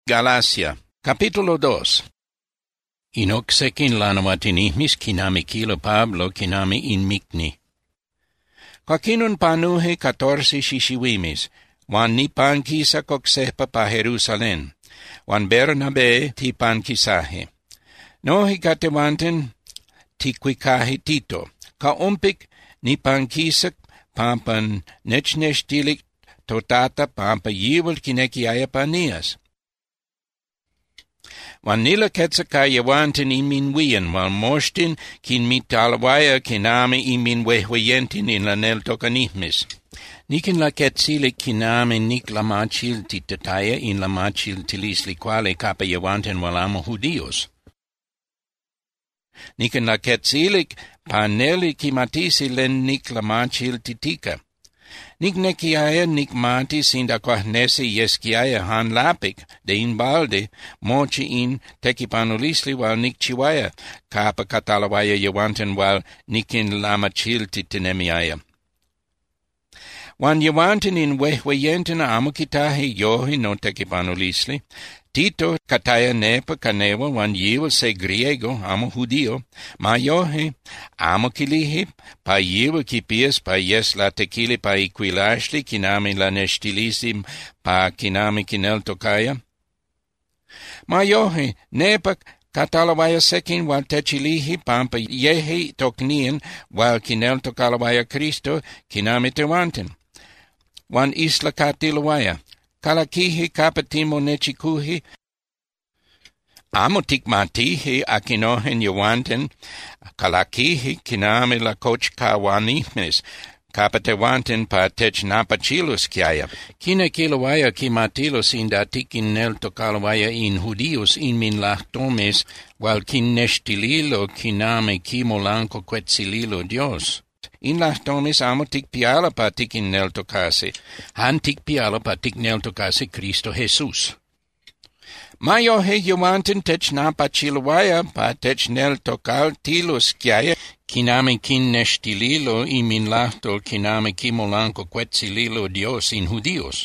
Galacia, capítulo 2. Inoc secin lanovatinihmis kinami kilo Pablo kinami in micni. Quacinun panuhe 14 sisivimis, wan ni pankisa coxepa pa Jerusalem, wan Bernabe ti pankisahe. Nohi catevanten ti quicahi Tito, ca umpik ni pankisak pampan nechnestilik totata pampa yivel kineciaia panias. Wan nila ketsa yawantin imin wian, wan mostin kin mitalawaya kinami imin wehweyentin in la neltokanihmis. Nikin la ketsilik kinami nik la machil titataya in la machil tilisli quale kapa yawantin walamo judios. Nikin la ketsilik paneli kimatisi len nik la machil titika. Nik neciaia nik mati sinda quahnesi yeskiaia han lapik, de in balde, mochi in tekipanulisli wal nik chiwaia, kapa katalawaya yawanten wal nikin lamachil titinemiaia. Wan yawanten in wehweyenten amukitahi yohi no tekipanulisli, Tito kataya nepa kanewa wan yivel se griego amo judio, ma yohe amo kilihi pa yivel kipias pa yes la tequili pa iquilashli kinami la nestilisim pa kinami kinel tokaya. Ma yohe nepa katalawaya sekin wal techilihi pampa yehi toknien wal kinel tokalawaya Cristo kinami tewanten. Wan isla katilawaya. Kalakihi kapatimo nechikuhi, amo tikmatihi akinohen yawanten, kalakihi kinami la kochka wanihmes, kapatewanten pa tech napachilus kiaya. Kina kilawaya kimatilos inda tikin neltokalawaya in judios in min lahtomes, wal kin neshtililo kinami kimolanko quetzililo Dios. In lahtomis amo tikpiala pa tikin neltokasi, han tikpiala pa tik neltokasi Cristo Jesus. Mayohe yawanten tech napachilwaya pa tech neltokal tilus kiaya, kinami kin neshtililo imin lahtol kinami kimolanko quetzililo Dios in judios.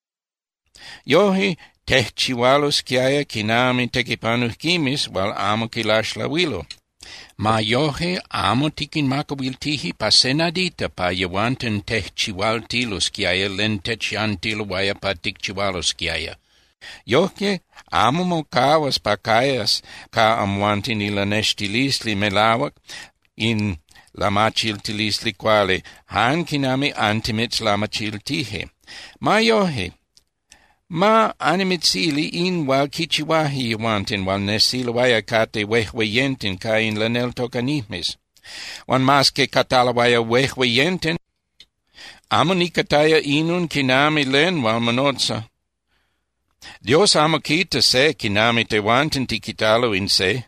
Yohe tehchiwalos kiaya kinami tekipanuhkimis wal amo kilashlawilo. Ma yohe amo tikin makawiltihi pa senadita pa yawanten tehchiwal tilus kiaya len techantilwaya pa tikchiwalos kiaya. Yoke amo mokawas pa kayas ka amwantin ila neshtilisli melawak in lamachiltilisli quale han kinami antimits lamachiltihe. Ma yohe ma animitsili in wal kichiwahi yawantin wal nesilawaya kate wehweyentin ka in lanel tokanihmis. Wan maske katalawaya wehweyentin, amonikataya inun kinami len wal manotsa. Dios amo kita se kinami tewantin tikitalo in se.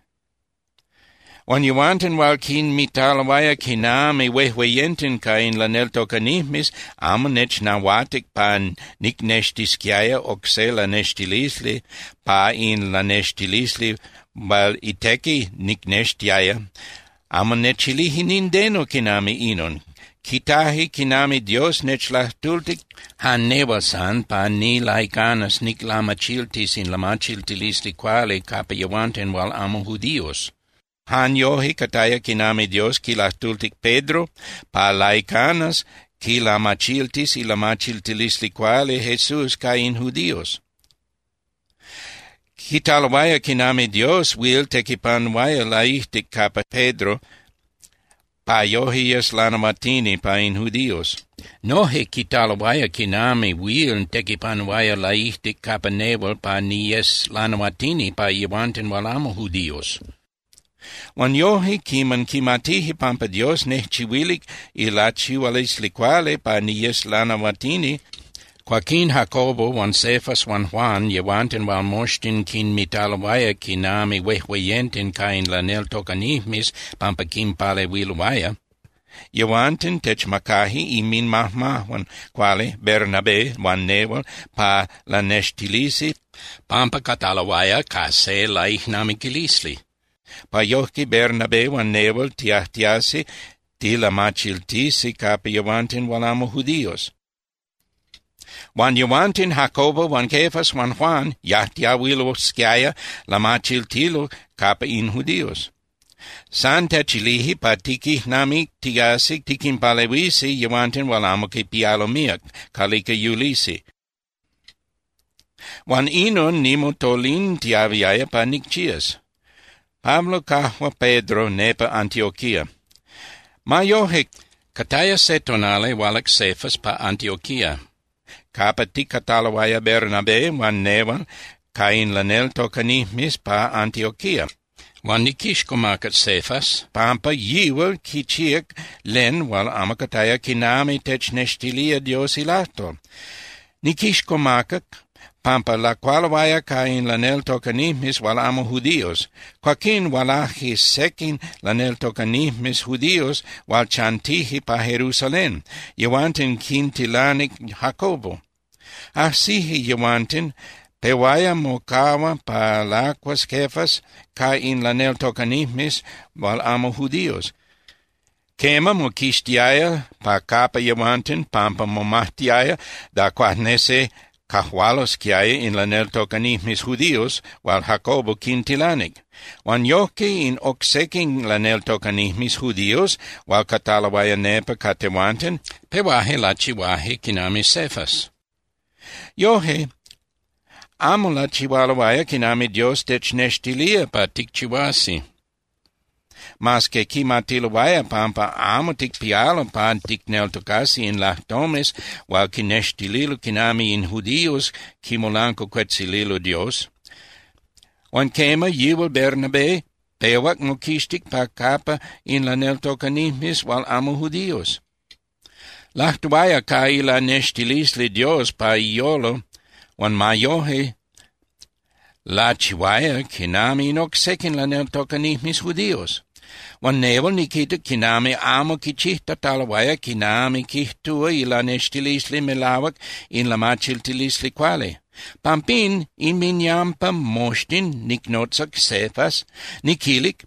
Wan yawantin wal kin mitalawaya kinami wehweyentin ka in lanel tokanihmis, amo nech nawatik pan nikneshtiskiaya okse la neshtilisli, pa in la neshtilisli wal iteki nikneshtiaya, amo nechilihi nindeno kinami inon. Kitahi kinami Dios nechlahtultik han nevasan pa ni laikanas nik lamachiltis in lamachiltilisli quale kapa yawanten wal amo judios. Han yohi kataya kinami Dios kilahtultik Pedro pa laikanas ki lamachiltis i lamachiltilisli quale Jesus ka in judios. Kitalawaya kinami Dios will tekipanwaya laihtik kapa Pedro pa yohias lanamatini pa in judios. Nohe kitalawaya kinami will tekipanwaya laihtik kapa nevel pa niyes lanamatini pa yawanten walamo judios. Wan yohi kiman kimatihi pampa Dios nehchiwilik ilachiwalisli quale pa niyes lanamatini, Quakin Jacobo wan Cephas wan Juan yawanten wal moshtin kin mitalawaya kinami wehweyentin ka in lanel tokanihmis pampa kin pale wilwaya. Yawanten techmakahi imin mahmahwan quale Bernabe wan nevel pa la neshtilisi pampa katalawaya ka se laihnamikilisli. Pa yohki Bernabe wan nevel tiahtiasi ti la machiltisi kapa yawanten walamo judios. Wan Juantin, Jacobo, wan Kefas, wan Juan, yahtia wilo skiaya, lamachiltilo, kapa in Judios. Santa chilihi patiki nami tigasik tikin palewisi Juantin walamoki pialomiak, kalika Ulisi. Wan inon nimo tolin tiaviaya pa Nikchias. Pablo kahwa Pedro nepa Antioquia. Mayohe kataya setonale walak Cephas pa Antioquia. Kapati katalawaya Bernabe wan newan kain lanel tokanihmis pa Antioquia. Wan nikishkomakat Cephas pampa yiwa kichiak len wal amakataya kinami technestilia Dios ilato. Nikishkomakat pampa la qualawaya kain lanel tokanihmis wal amo Judios. Quakin walahis sekin lanel tokanihmis Judios wal chantihi pa Jerusalem. Yewantin kintilanik Jacobo. Asihi yewantin pewaya mokawa pa laquas Kefas kain lanel tokanihmis wal amo Judios. Kema mokistiaya pa kapa yewantin pampa momahtiaya da quahnese kahwalos kiae in lanel tokanihmis Judios, wal Jacobo kintilanik. Wan yoke in okseking lanel tokanihmis Judios, wal katalawaya nepa katewanten, pewahe lachiwahe kinami Cephas. Yohe, amo lachiwalawaya kinami Dios technestilia pa tikchiwasi. Mas que kimatilawaya pampa amo tikpialo pa tikneltokasi in lahtomes, wal kinestililo kinami in Judios, kimolanko quetzililo Dios. Wan kema yiwal Bernabe, pewak mokistik pa kapa in laneltokanihmis wal amo Judios. Lahtuwaya ka ila nestilisli Dios pa iolo, wan mayohe, la chiwaya kinami inoksekin laneltokanihmis Judios. Wan nevel nikita kinami amo kichihta talawaya kinami kihtua ila nestilisli melawak in la machiltilisli quale. Pampin in minyampa moshtin niknotsak Cephas nikilik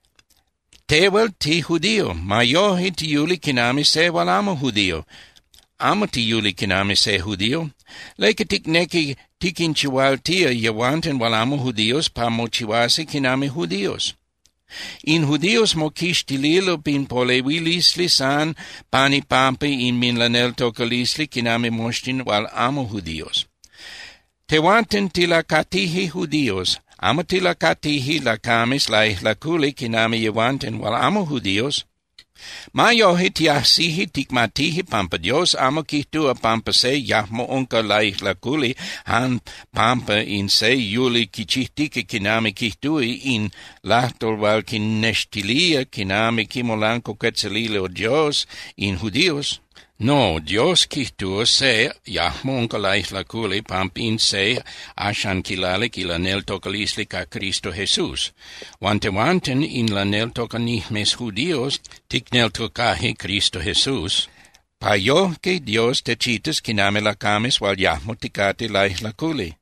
tewel ti Judio, mayohi ti yuli kinami se wal amo Judio. Amo ti yuli kinami se Judio. Leke tikneki tikinchiwal tia yawanten wal amo Judios pa mochiwasi kinami Judios. In Judios mokishtililo pin polewilisli san pani pampi in min lanel tokalisli kinami moshtin wal amo Judios. Tewanten tilakatihi Judios, amo tilakatihi lakamis la ihlakuli kinami yewanten wal amo Judios. Mayohi tiasihi tikmatihi pampa Dios amo kihtua pampa se yahmo onka la ihlakuli han pampa in se yuli kichihtike kinami kihtui in lahtol wal kinestilia kinami kimolanko quetzalilo Dios in Judios. No, Dios kihtua se yahmo onka la ihlakuli pampa in se ashan kilalik ila nel tokalisli ka Cristo Jesus. Wanten in la nel tokanihmes Judios tiknel tokahi Cristo Jesus. Payo que Dios techitas kiname lakamis wal yahmo tikati la ihlakuli.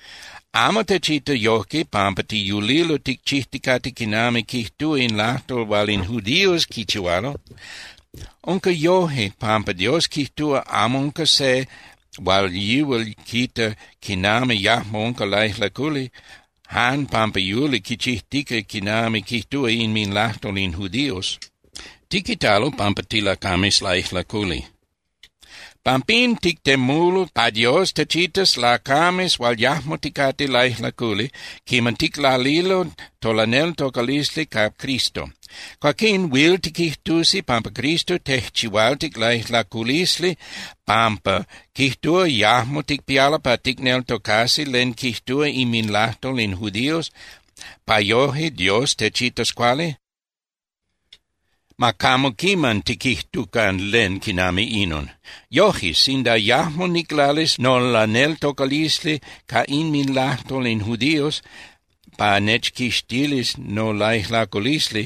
Amo techita yoke pampa ti yulilo tikchihtikati kiname kihtu in lahtol wal in Judios kichualo. Onka yohe pampa Dios kihtua amonka se wal yiwal kita kiname yahmo onka la ihlakuli. Han pampa yuli kichihtika kiname kihtua in min lahtol in Judios. Tikitalo pampa tilakamis la ihlakuli. Pampin tiktemulo pa Dios techitas lakamis wal yahmo tikati la ihlakuli, kimantik la lilo tolanel tokalisli ka Cristo. Quakin will tikihtusi pampa Cristo tehchiwaltik la ihlakulisli, pampa kihtua yahmo tikpiala pa tiknel tokasi len kihtua imin lahtol in Judios, pa yohe Dios techitas quale? Makamo kiman tikihtukan len kinami inon. Yohis inda yahmo niklalis non lanel tokalisli ka in min lahtol in Judios, pa nechkistilis no la ihlakulisli.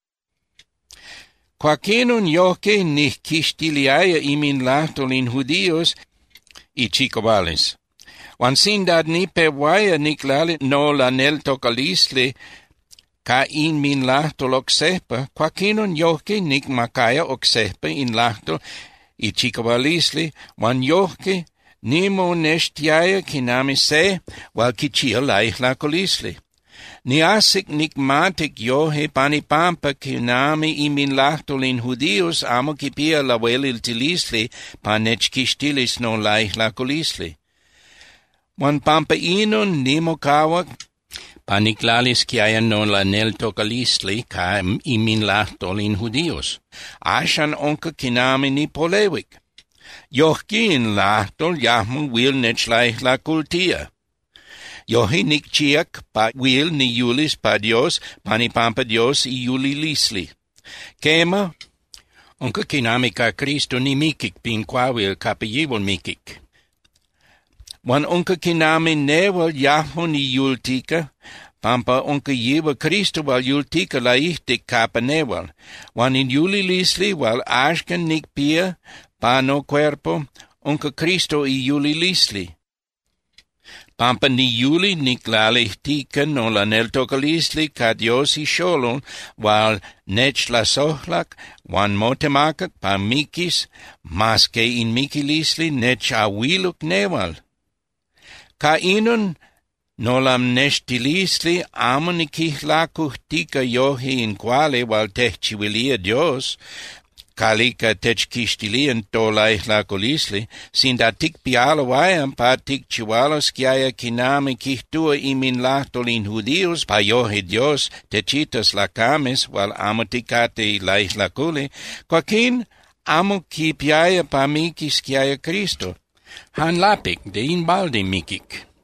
Quaquenun yoke nihkistiliaya imin lahtol in Judios, ichikobales. Wan sindad ni pewaya niklali no lanel tokalisli, ka in min lahtol oksepa, quaquenun yoke nikmakaya oksepa in lahtol ichikobalisli, wan yoke nimo nestiaia kinami se, wal kichia laich la colisli. Ni asik nikmatik yohe panipampa kinami imin lahtolin Judios amo kipia la welil tilisli panechkistilis no laich la colisli. Wan pampa inon nimo kawak paniklalis kiaya no la nel tokalisli ka imin lahtolin Judios. Ashan onka kinami ni polewik. Johkin lahtol jahmu wil nech laich la kultia. Yohi nikchiak pa will ni Julis pa Dios, panipampa Dios i Julilisli. Kema, onka kinami ka Cristo ni mikik pin kwawil kapiyibol mikik. Wan onka kinami newal Yahmo ni Jultika, pampa onka yiwa Cristo wal Jultika la ihtik kapa newal. Wan in Julilisli wal ashkan nikpia pa no cuerpo, onka Cristo i Julilisli. Pampa ni Juli niklalihtika no la neltokalisli ka Dios i sholon, wal nech la sohlak, wan motemakak pa mikis, maske in mikilisli nech awiluk newal. Ka inon no lam neshtilisli amo nikihlakuhtika yohi in quale wal techchiwilia Dios, kalika techkistilian tolaich la colisli, sinda tik pialo vayam pa tik chiwalos kiaya kinami kihtua imin lahtolin Judios pa yohi Dios techitas la kames wal amo tikate laich la kuli, kwakin amo kipiaya pa mikis kiaya Cristo. Han lapik de in balde mikik.